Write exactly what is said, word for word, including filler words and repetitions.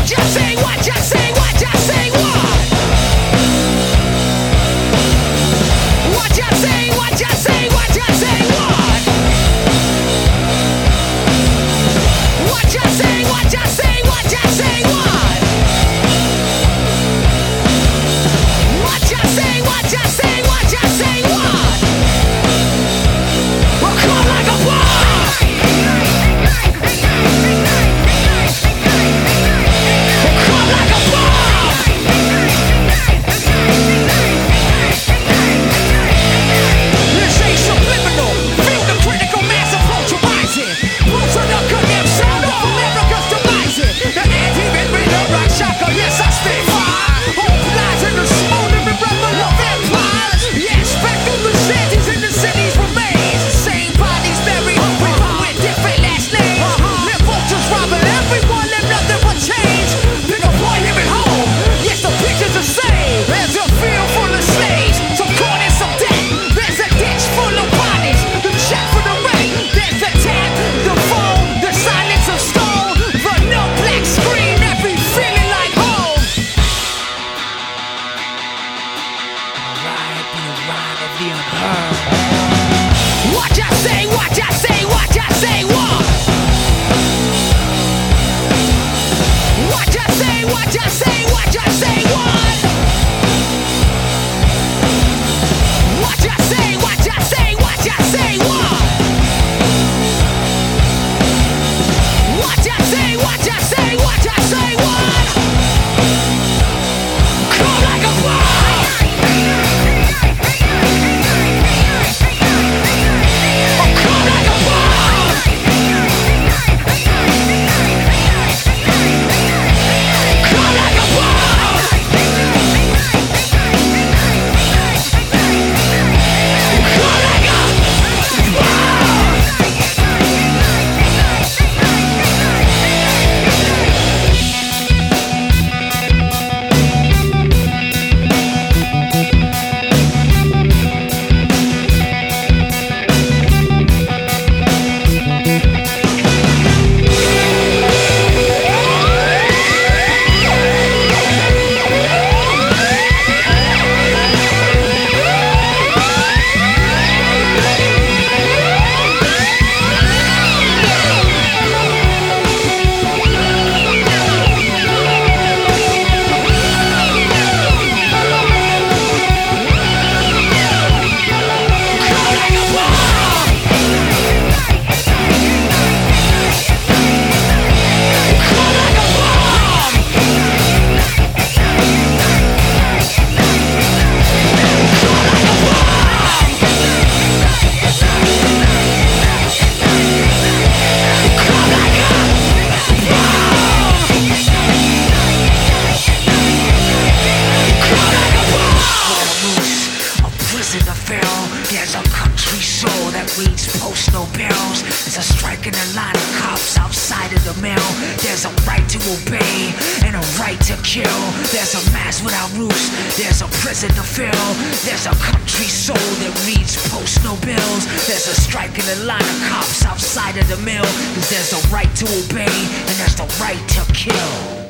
What you say, what you say, what you say, what? What you say, what you say, what you say, what? What you say, what you say, what you say, what? What you say, what you say, what you say, what? Come like a bomb. There's a country soul that reads post-no bills. There's a strike in the line of cops outside of the mill. There's a right to obey and a right to kill. There's a mass without roofs. There's a prison to fill. There's a country soul that reads post-no bills. There's a strike in the line of cops outside of the mill. Cause there's a right to obey and there's the right to kill.